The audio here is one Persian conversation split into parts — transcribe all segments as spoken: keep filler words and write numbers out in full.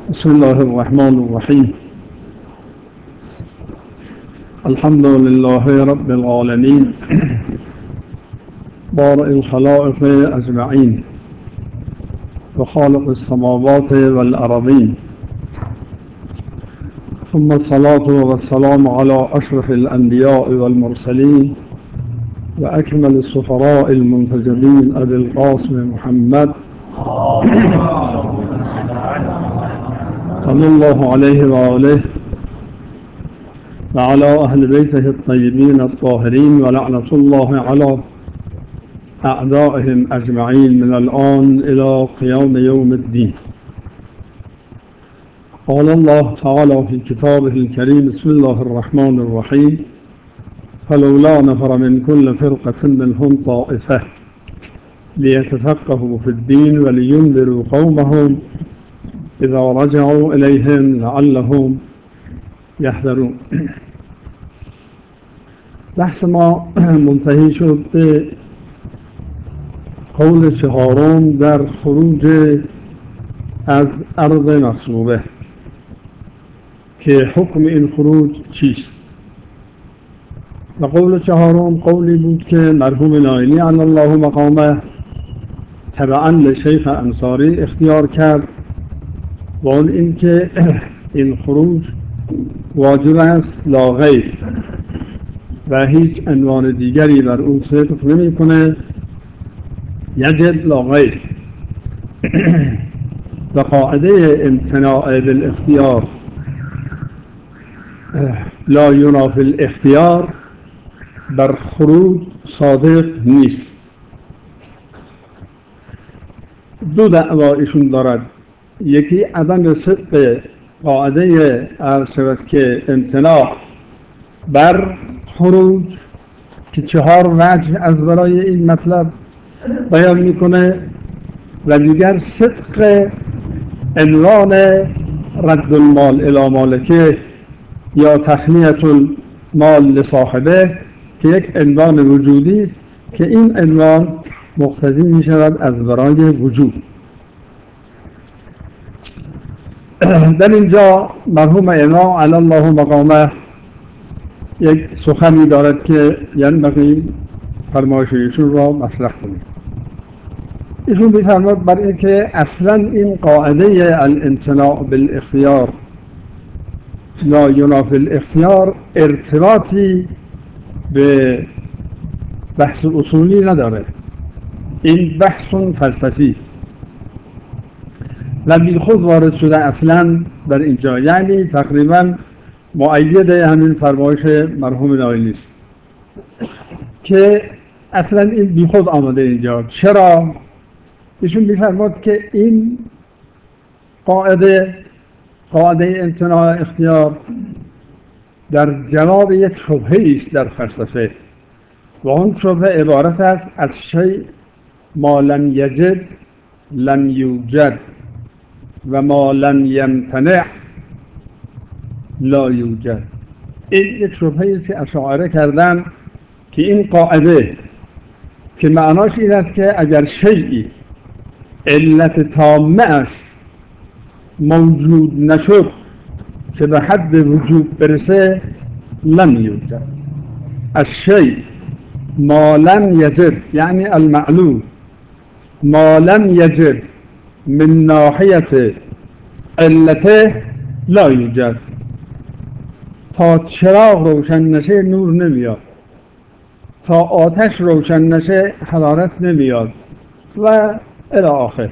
بسم الله الرحمن الرحيم. الحمد لله رب العالمين بارئ الخلائق أجمعين وخالق السماوات والأرضين، ثم الصلاة والسلام على أشرف الأنبياء والمرسلين وأكمل السفراء المنتجبين أبي القاسم محمد صلى الله عليه وآله وعلى أهل بيته الطيبين الطاهرين، ولعنة الله على أعدائهم أجمعين من الآن إلى قيام يوم الدين. قال الله تعالى في كتابه الكريم: بسم الله الرحمن الرحيم. فلولا نفر من كل فرقة منهم طائفة ليتفقهوا في الدين ولينذروا قومهم إذا رجعوا إليهم لعلهم يحذرون. بحث ما منتهی شد به قول چهارم در خروج از ارض مغصوبه که حکم این خروج چیست. و قول چهارم قولی بود که مرحوم نائینی علی الله مقامه تبعا لشیخ انصاری اختیار کرد، و اون این که این خروج واجب است لا غیر و هیچ عنوان دیگری بر اون صدق نمی کنه، یجب لا غیر. و قاعده امتناع بالاختیار لا ینافی الاختیار بر خروج صادق نیست. دو دعوا ایشون دارد، یکی عدم صدق قاعده عرض شود که امتناع بر خروج که چهار وجه از برای این مطلب بیان میکنه، و دیگر صدق عنوان رد المال الی مالکه یا تخلیة المال لصاحبه که یک عنوان وجودی است که این عنوان مقتضی می شود از برای وجود. در اینجا مرحوم امام علی الله مقامه یک سخنی دارد که ینبغی فرمایش ایشون را مطرح کنیم. ایشون می‌فرماید برای اینکه اصلا این قاعده الامتناع بالاختیار لا ینافی الاختیار ارتباطی به بحث اصولی نداره، این بحث فلسفی و بی خود وارد شده اصلا در اینجا، یعنی تقریبا مؤید همین فرمایش مرحوم نائینی است که اصلا این بی خود آمده اینجا. چرا؟ ایشون می‌فرماید که این قاعده قاعده امتناع اختیار در جواب یک شبهه است در فلسفه، و اون شبهه عبارت است از شیء ما لم یجد لم یوجد و ما لم یمتنع لا یوجد. این یک شبهه است که اشاعره کردن که این قاعده که معناش این است که اگر شیئی علت تامه‌اش موجود نشد که به حد وجود برسه لم یوجد. الشیء ما لم یجد یعنی المعلوم ما لم یجد من ناحیت علته لا یوجد. تا چراغ روشن نشه نور نمیاد، تا آتش روشن نشه حرارت نمیاد و الی آخر.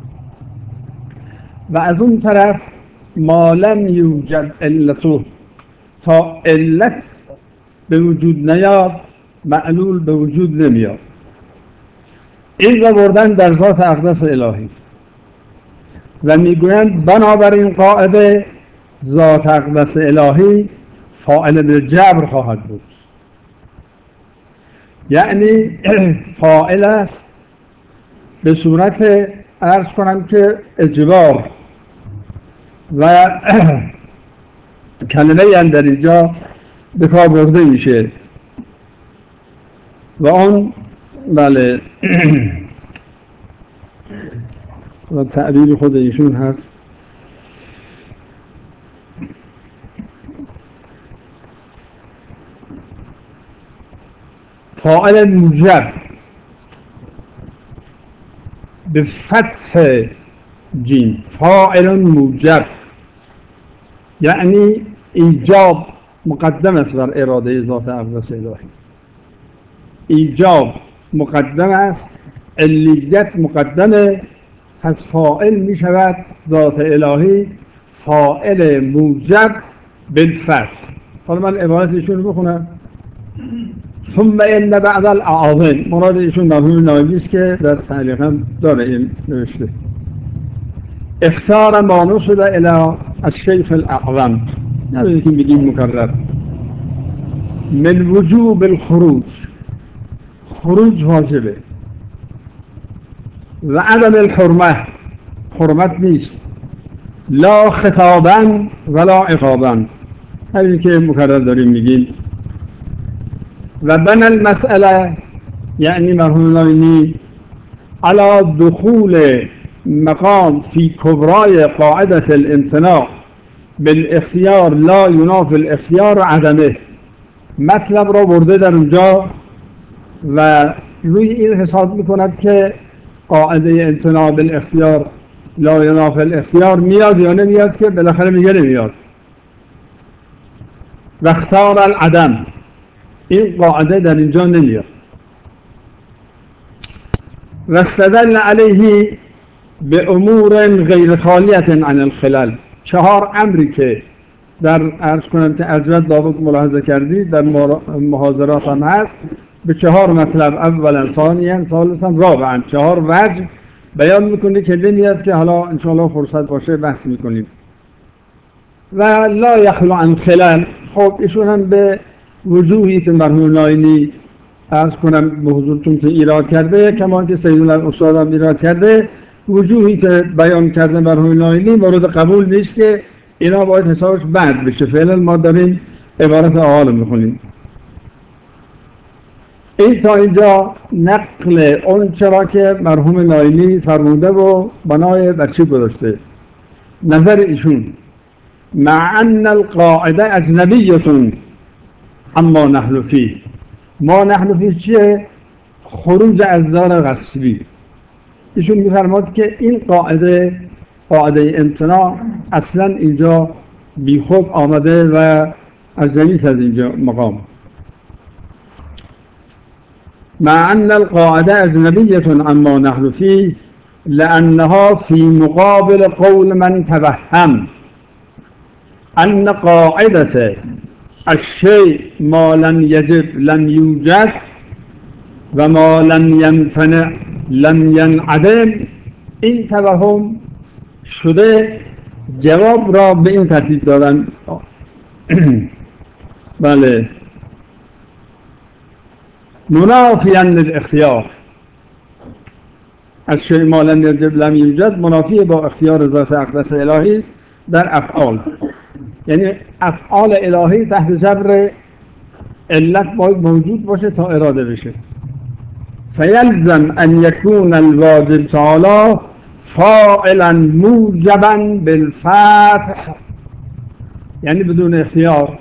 و از اون طرف ما لم یوجد علته، تا علت به وجود نیاد معلول به وجود نمیاد. این را بردن در ذات اقدس الهی و میگویند بنابراین قاعده ذات اقدس الهی فاعل به جبر خواهد بود، یعنی فاعل است به صورت عرض کنم که اجبار، و کلمه این در اینجا به کار برده میشه و آن بله و تعبیر خود ایشون هست فاعل موجب به فتح جیم، فاعل موجب یعنی ایجاب مقدم است بر اراده ذات اقدس الهی. ایجاب مقدم است، علیت مقدمه، پس فاعل می شود ذات الهی فاعل موجب بالفتح. حالا من عبارت ایشون رو بخونم. ثم ان بعد الاعاظم، مراد ایشون مرحوم نایمی است که در تعلیق هم داره این نوشته. اختار ما نصب الى الشیخ الاعظم، نبیدید که بگیم مکرر، من وجوب الخروج، خروج واجبه، و عدم الحرمه، حرمت نیست، لا خطابا ولا عقابا، همین که مکرر داریم میگیم. و بنا المسئله یعنی مرحوم نایمی على دخول مقام في كبراء قاعدة الامتناع بالاختیار لا ينافي الاختیار عدمه، مطلب را برده در اونجا و روی این حساب میکند که قاعده امتناع بالاختیار لا ينافي الاختیار میاد یا نمیاد، که بالاخره میگه نمیاد. و اختار العدم، این قاعده در اینجا نمیاد. و استدل علیه به امور غیر خالیت عن الخلل، چهار امری که در عرض کنم که عجلت لابد ملاحظه کردید در محاضرات هم هست، به چهار مطلب، اولا ثانیا ثالثا رابعا، چهار وجه بیان میکنه که نمیاد، که حالا انشاءالله فرصت باشه بحث میکنیم. و لا یخلو عن خلل، خب ایشون هم به وجوهی که مرحوم نایمی عرض کنم به حضورتون که ایراد کرده، کما که سید الاستاد هم ایراد کرده، وجوهی که بیان کرده مرحوم نایمی مورد قبول نیست، که اینا باید حسابش بعد بشه. فعلا ما داریم عبارت اول میخونیم. این تا اینجا نقل اون چرا که مرحوم نایمی فرموده و بنای بر چی گذاشته. نظر ایشون مع ان القاعده اجنبیه اما نحن فیه، ما نحن فیه چیه؟ خروج از دار غصبی. ایشون میفرماد که این قاعده، قاعده امتناع اصلا اینجا بی خود آمده و اجنبی از اینجا مقام. مع ان القاعده اجنبیه اما نحن فیه لانها فی مقابل قول من توهم ان قاعده الشيء ما لم يجب لم يوجد و ما لم يمتنع لم ينعدم. این توهم شده جواب را به این ترتیب دادن بله منافیاً للاختیار، الشيء ما لم يجب لم يوجد منافی با اختیار ذات اقدس الهی است در افعال، یعنی افعال الهی تحت جبر علت باید موجود باشه تا اراده بشه. فیلزم ان یکون الواجب تعالی فاعلا موجبا بالفتح، یعنی بدون اختیار.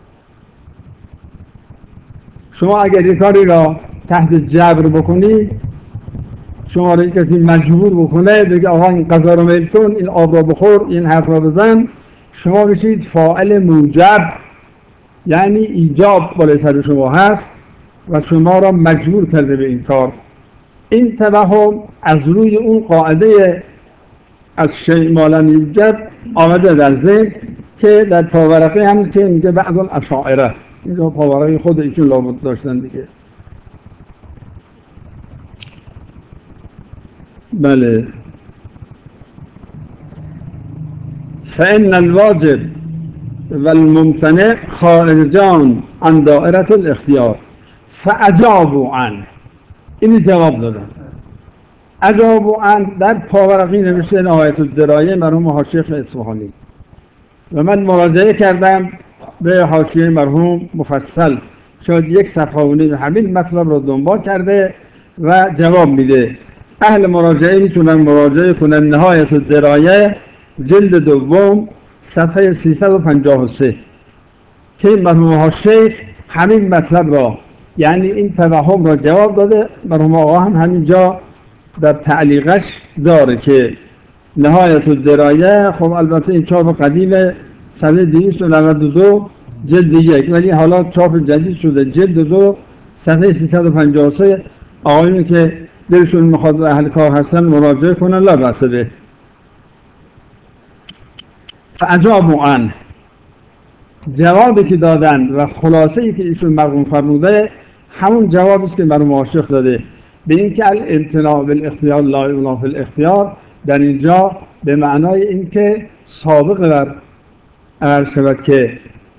شما اگر یک کاری را تحت جبر بکنید، شما را کسی مجبور بکنه بگه آقا این غذا رو میل کن، این آب را بخور، این حرف را بزن، شما بشید فاعل موجب، یعنی ایجاب بالای سر شما هست و شما را مجبور کرده به این کار. این توهم از روی اون قاعده از شیء ما لم یوجد آمده در ذهن، که در پاورقی هم که میگه بعض الاشاعره، اینجا پاورقی خود ایشون لابد داشتن دیگه. بله. فإن الواجب والممتنع خارجان عن دائرة الاختیار فاجابوا عنه، این جواب دادن. اجابوا عنه در پاورقی نوشته نهایت الدرایه مرحوم حاشیه اصفهانی، و من مراجعه کردم به حاشیه مرحوم مفصل، شاید یک صفحه و نیم همین مطلب را دنبال کرده و جواب میده. اهل مراجعه میتونن مراجعه کنن نهایت الدرایه جلد دوم صفحه سیصد و پنجاه و سه که مرحوم حاشیه همین مطلب را، یعنی این توهم را جواب داده. مرحوم آقا هم همینجا در تعلیقش داره که نهایت الدرایه، خب البته این چاپ قدیمه، صفحه دویست و نود و دو جلد یک، ولی حالا چاپ جدید شده جلد دو صفحه سیصد و پنجاه و سه. آقایونی که دلشون میخواد و اهل کار هستن مراجعه کنن، لا بأس به. فاجابوا عنه، جوابی که دادن و خلاصه ای که ایشون مرحوم فرموده همون جوابی است که مرحوم عاشق داده، به اینکه الامتناع بالاختیار لا ینافی الاختیار در اینجا به معنای اینکه سابق بر عرض شود که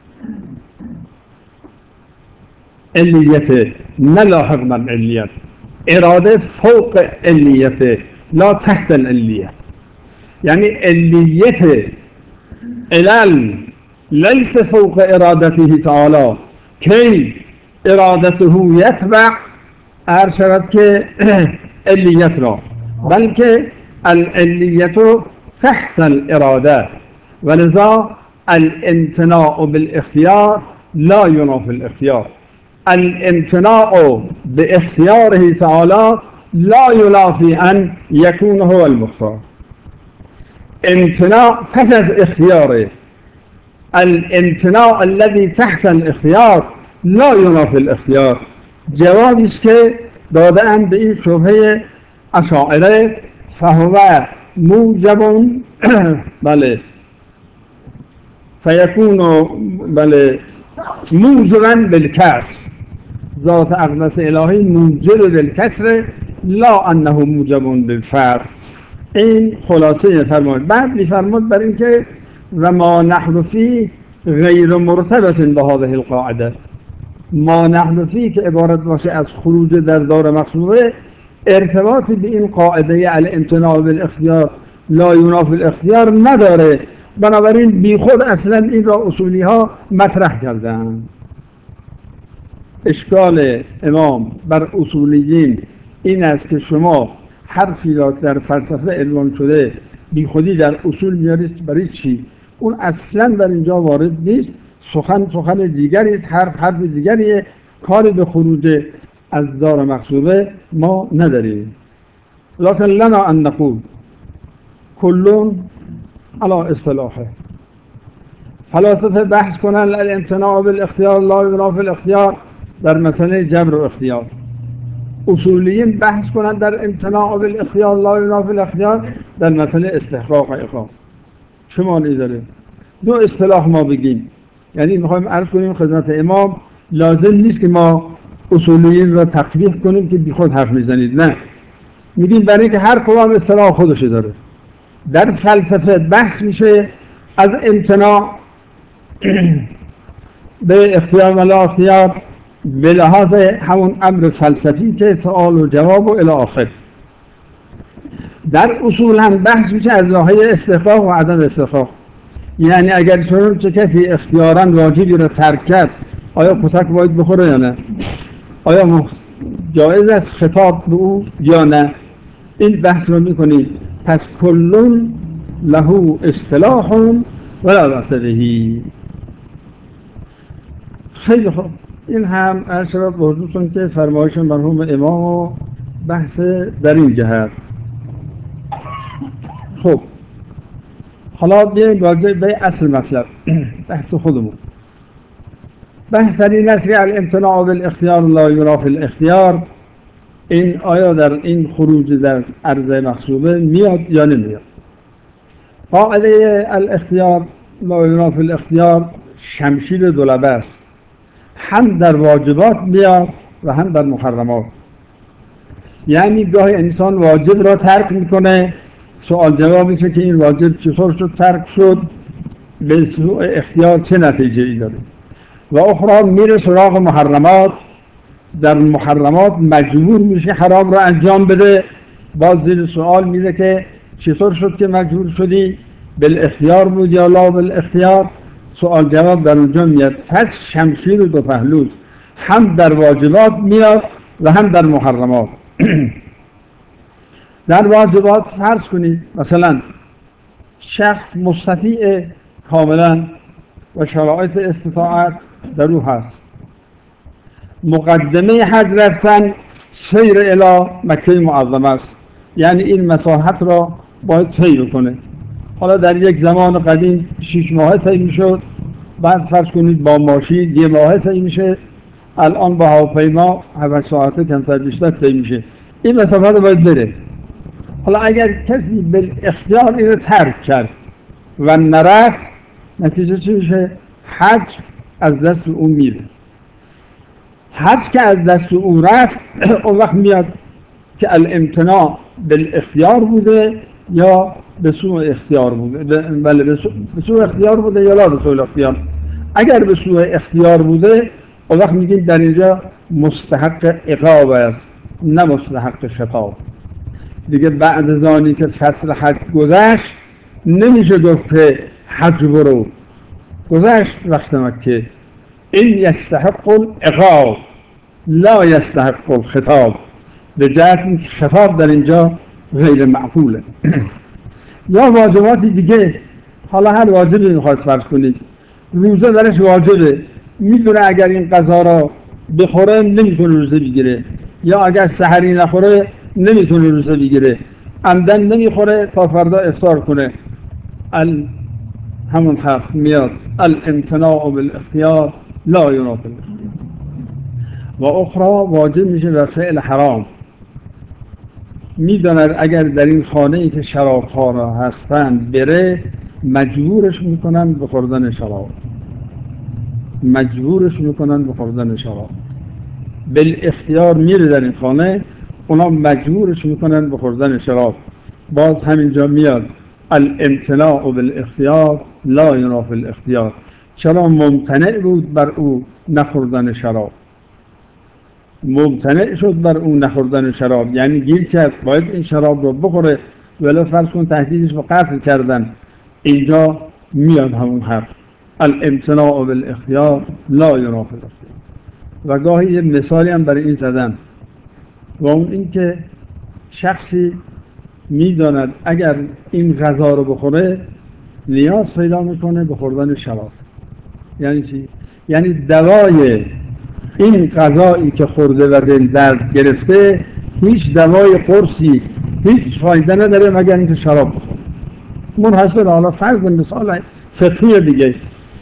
علیت نه لاحق بر علیت، اراده فوق علیت لا تحت العلیت، یعنی علیت علل لیس فوق ارادته تعالی کی ارادته یتبع عرض شود که علیت را، بلکه العلیت تحت الاراده، ولذا الامتناع بالاختیار لا ینافی الاختیار. الامتناع باختیاره تعالی لا ینافی ان یکون هو المختار. امتناع پس از اختیاره، الامتناع الذي تحت الاختیار لا ینافی الاختیار. جوابی است که داده‌اند به این شبهه اشاعره، فهو موجب بله فیکون بله موجبا بالکسر، ذات اقدس الهی موجب بالکسر لا انه موجب بالفرق. این خلاصه فرمود. بعد میفرمود بر اینکه و ما نحن فی غیر مرتبط به هذه القاعده، ما نحن فی که عبارت باشه از خروج در دار مقصوده، ارتباطی به این قاعده الامتناع بالاختیار لا ینافی الاختیار نداره. بنابراین بی خود اصلا این را اصولی ها مطرح کردن. اشکال امام بر اصولیین این است که شما حرفی را در فلسفه عنوان شده بی خودی در اصول میارید، برای چی؟ اون اصلا در اینجا وارد نیست. سخن سخن دیگری است، حرف حرف دیگریه، کاری به خروج از دار مقصوده ما نداریم. لکن لنا ان نقول کلون علی اصطلاحه. فلاسفه بحث کنن الامتناع بالاختیار لا ینافی الاختیار در مسئله جبر و اختیار، اصولیین بحث کنن در امتناع بالاختیار لا ینافی الاختیار در مسئله استحقاق و اقام. چه معنی داره؟ دو اصطلاح ما بگیم، یعنی میخوایم عرض کنیم خدمت امام لازم نیست که ما اصولیین را تقبیح کنیم که بی خود حرف میزنید، نه، میگیم برای اینکه هر کدام اصطلاح خودش داره. در فلسفه بحث میشه از امتناع به اختیار و لا اختیار به لحاظ همون امر فلسفی که سوال و جواب و الی آخر. در اصول هم بحث میشه از ناحیه استحقاق و عدم استحقاق، یعنی اگر چون چه کسی اختیاراً واجبی را ترک کرد، آیا کتک باید بخوره یا نه؟ آیا جایز است خطاب به او یا نه؟ این بحث رو میکنید. پس کلون له اصطلاح ولا بأس بهی. خیلی خوب، این هم عرض شود به حضورتون که فرمایش مرحوم امام و بحث در این جهت. خب حالا بیاییم راجع به اصل مطلب بحث خودمون. بحث در این است که الامتناع بالاختیار لا ینافی الاختیار، این آیا در این خروج در عرضه مقصوده میاد یا نمیاد؟ قاعده الاختیار لا ینافی الاختیار شمشیر دولبه است، هم در واجبات میاد و هم در محرمات. یعنی گاهی انسان واجب را ترک میکنه، سوال جواب میشه که این واجب چطور شد ترک شد، به سوء اختیار چه نتیجه ای داره. و اخرى میره سراغ محرمات، در محرمات مجبور میشه حرام را انجام بده، باز زیر سوال میره که چطور شد که مجبور شدی، بالاختیار بود یا لا بالاختیار، سوال جواب در اونجا میاد. پس شمشیر دو پهلوست، هم در واجبات میاد و هم در محرمات. در واجبات فرض کنید مثلا شخص مستطیع کاملا و شرایط استطاعت در او هست، مقدمه حج رفتن سیر الی مکه معظمه است، یعنی این مساحت را باید طی بکنه. حالا در یک زمان قدیم شش ماه طی میشد، بعد فرض کنید با ماشین یه ماه طی میشه، الان با هواپیما هفت ساعته کمتر بیشتر طی میشه. این مسافت رو باید بره. حالا اگر کسی به اختیار این رو ترک کرد و نرفت، نتیجه چی میشه؟ حج از دست او میره. حج که از دست او رفت، اون وقت میاد که الامتناع بالاختیار بوده یا به سوء اختیار بوده. بله به سوء اختیار بوده یا لا به سوء اختیار. اگر به سوء اختیار بوده، اون وقت میگیم در اینجا مستحق عقاب است، نه مستحق خطاب. دیگه بعد از آنی که فصل حج گذشت، نمیشه گفت که حج برو، گذشت وقت مکه. این یستحق العقاب لا یستحق الخطاب، به جهت اینکه خطاب در اینجا غیر معقوله. یا واجباتی دیگه، حالا هر واجبی میخواد فرض کنید، روزه درش واجبه، میدونه اگر این غذا را بخوره نمیتونه روزه بگیره، یا اگر سحری نخوره نمیتونه روزه بگیره، عمدن نمیخوره تا فردا افطار کنه. ال... همون حرف میاد الامتناع بالاختیار لا ینافی الاختیار. و اخرى واجب میشه در فعل حرام. میداند اگر در این خانه ای که شرابخوارا هستند بره، مجبورش میکنن به خوردن شراب، مجبورش میکنن به خوردن شراب. بالاختیار میره در این خانه، اونا مجبورش میکنن به خوردن شراب. باز همینجا میاد الامتناع بالاختیار لا ینافی الاختیار. چرا ممتنع بود بر او نخوردن شراب؟ ممتنع شد بر اون نخوردن شراب، یعنی گیر کرد باید این شراب رو بخوره، ولی فرض کن تهدیدش به قتل کردن. اینجا میاد همون حرف الامتناع بالاختیار لا ینافی الاختیار. و گاهی یه مثالی هم برای این زدن، و اون این که شخصی میداند اگر این غذا رو بخوره نیاز پیدا میکنه به خوردن شراب. یعنی چی؟ یعنی دوای این غذایی که خورده و دل درد گرفته، هیچ دوای قرصی هیچ فایده نداره مگر اینکه شراب بخوره. منحصر حالا فرض مثال فقهی دیگه،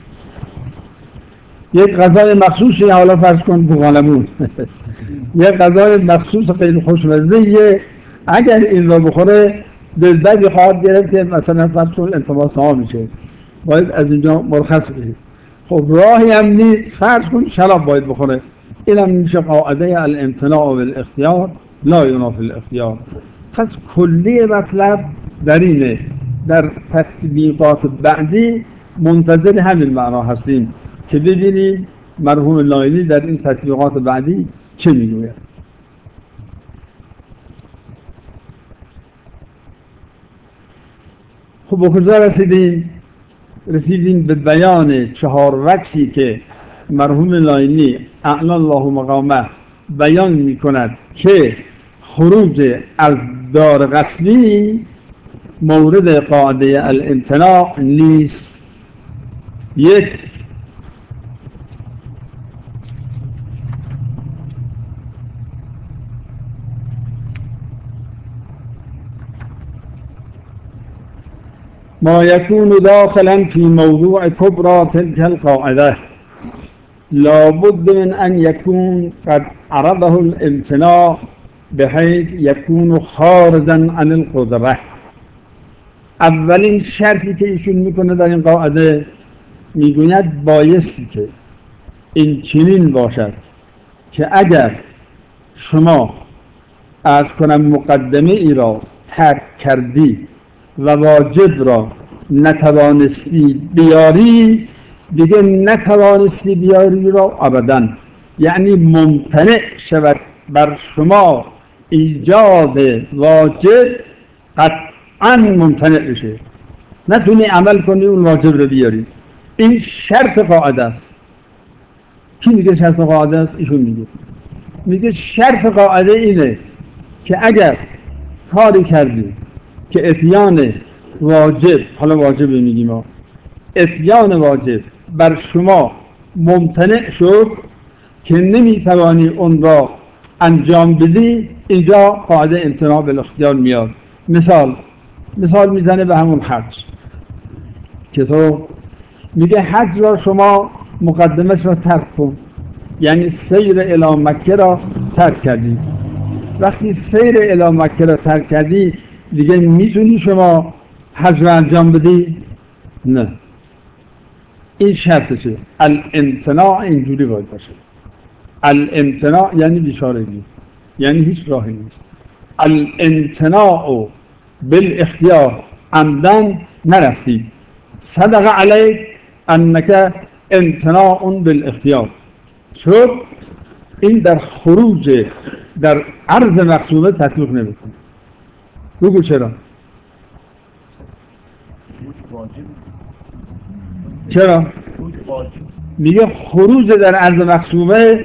یک غذای مخصوصی، حالا فرض کن بوغلمون یک غذای مخصوص خیلی خوشمزه، اگر این رو بخوره دل درد خواهد گرفت که مثلا فرض کن انتباه ها میشه، باید از اینجا مرخص بشه. خب راهی هم نیست، فرض کن شراب باید بخوره. این هم میشه قاعده الامتناع بالاختیار لا ینافی الاختیار. پس کلی مطلب در اینه، در تطبیقات بعدی منتظر همین معنا هستیم که ببینید مرحوم نایلی در این تطبیقات بعدی چه میگوید. خب به کجا رسیدیم؟ رسیدیم به بیان چهار وجهی که مرحوم نایلی اعلی الله مقامه بیان می کند که خروج از دار غصبی مورد قاعده الامتناع نیست. یک، ما يكون داخلا في موضوع كبرى تلك القاعدة لا بد من أن يكون قد عرضه الامتناع بحيث يكون خارجا عن القدرة. اولین شرطی که ایشون میکنه در این قاعده، میگوید بایستی که این چنین باشد که اگر شما از کنم مقدمه ای را ترک کردی و واجب را نتوانستی بیاری، دیگه نتوانستی بیاری را ابداً، یعنی ممتنع شود بر شما ایجاد واجب، قطعاً ممتنع بشه، نتونی عمل کنی اون واجب رو بیاری. این شرط قاعده است. کی میگه شرط قاعده است؟ ایشون میگه میگه شرط قاعده اینه که اگر کاری کردی که اتیان واجب، حالا واجب میگیم ما، اتیان واجب بر شما ممتنع شد که نمیتوانی اون را انجام بدی، اینجا قاعده امتناع بالاختیار میاد. مثال مثال میزنه به همون حج که تو میگه حج را شما مقدمش را ترک کن، یعنی سیر الی مکه را ترک کردی. وقتی سیر الی مکه را ترک کردی دیگه میتونی شما حج را انجام بدی؟ نه. این شرطشه. الامتناع اینجوری باید باشه. الامتناع یعنی بیچارگی، یعنی هیچ راهی نیست. الامتناع بالاختیار، عمدن نرفتی، صدق علیک انک امتناع بالاختیار. چون این در خروج در عرض مقصوبه تطبیق نمیکنه. بگو چرا؟ چرا؟ میگه خروج در عرض مقصوبه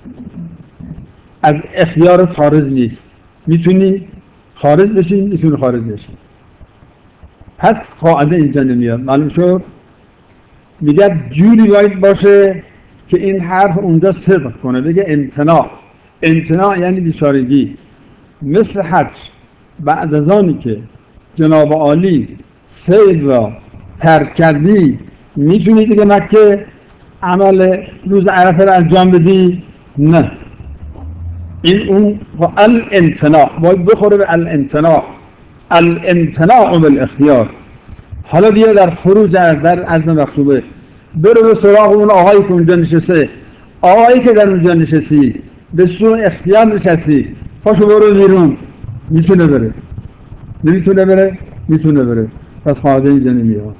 از اختیار خارج نیست، میتونی خارج بشی، میتونی خارج بشی. پس قاعده اینجا نمیاد. معلوم شد؟ میگه جوری باید باشه که این حرف اونجا صدق کنه، بگه امتناع. امتناع یعنی بیچارگی. مثل حج بعد از آنی که جناب عالی سیر را ترک کردی میتونی دیگه مکه عمل روز عرفه را انجام بدی؟ نه. این اون الامتناع باید بخوره به الامتناع. الامتناع بالاختیار. حالا بیا در خروج در عرض مقصوبه برو به سراغ اون آقایی که اونجا نشسته. آقایی که در اونجا نشستی به سوء اختیار نشستی، پاشو برو بیرون. میتونه بره؟ نمیتونه بره؟ میتونه بره. پس قاعده اینجا نمیاد.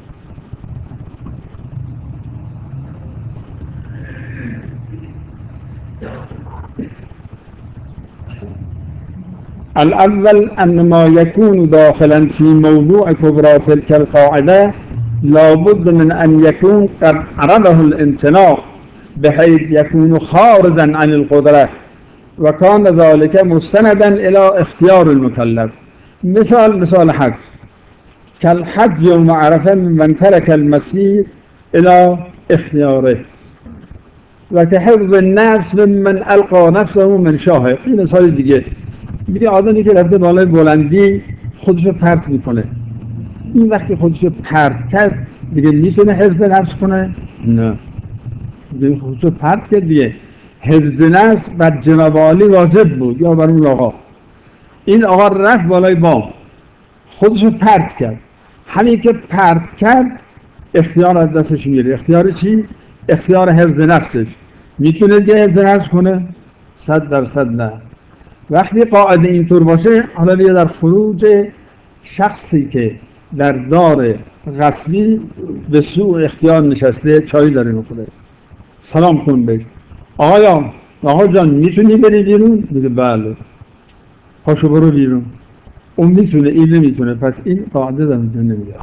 الأول أن ما يكون داخلا في موضوع كبرى تلك القاعدة لابد من أن يكون قد عرضه الامتناع بحيث يكون خارجا عن القدرة وكان ذلك مستندا إلى اختيار المكلف. مثال مثال حج كالحج يوم عرفة من ترك المسير إلى اختياره وكحفظ النفس ممن ألقى نفسه من شاهق. این مثال دیگه میگه آدمی که رفته بالای بلندی خودشو پرت میکنه، این وقتی خودشو پرت کرد دیگه میتونه حفظ نفس کنه؟ نه. دیگه خودشو پرت کرد دیگه. حفظ نفس بر جناب عالی واجب بود یا بر اون آقا. این آقا رفت بالای بام خودشو پرت کرد، همین که پرت کرد اختیار از دستش میره. اختیار چی؟ اختیار حفظ نفسش. میتونه دیگه حفظ نفس کنه؟ صد درصد نه. وقتی قاعده اینطور باشه، حالا بیا در خروج شخصی که در دار غصبی به سوء اختیار نشسته چای داره میخوره، سلام کن بهش. آقا آقا جان میتونی بری بیرون؟ میگه بله. پاشو برو بیرون. اون میتونه، این نمیتونه. پس این قاعده در اینجا نمیاد.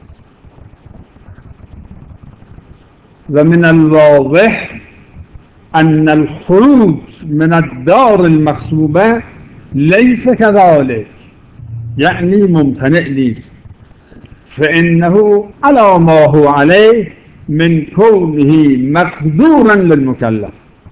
و من الواضح أن الخروج من الدار المغصوبة ليس كذلك، يعني ممتنع ليس، فإنه على ما هو عليه من كونه مقدورا للمكلف.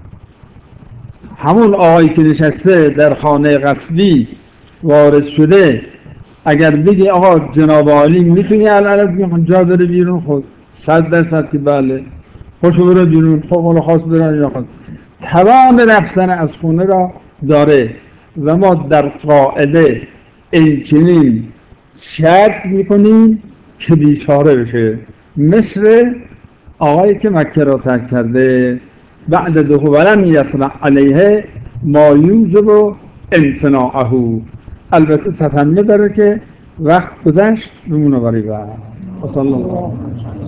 همون آقایی که نشسته در خانه غصبی وارد شده، اگر بگی آقا جناب عالی میتونی الان جا بره بیرون، خود صد درصد که بله، خوشو برو بیرون. خب حالا خواست برن یا خواست، توان رفتن از خونه را داره. و ما در قاعده این چنین شرط میکنیم که بیچاره بشه، مثل آقایی که مکه را ترک کرده بعد دخولن یطلع علیه ما یوجب امتناعه. البته تتمه داره که وقت گذشت بمونه بری بعد. صلی الله